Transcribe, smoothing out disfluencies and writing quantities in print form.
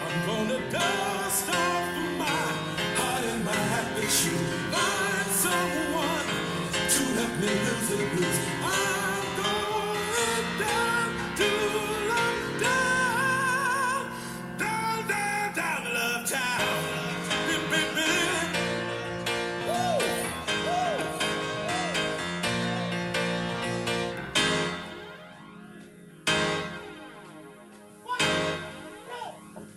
I'm gonna dust off my heart and my habit. You find someone to help me lose the blues.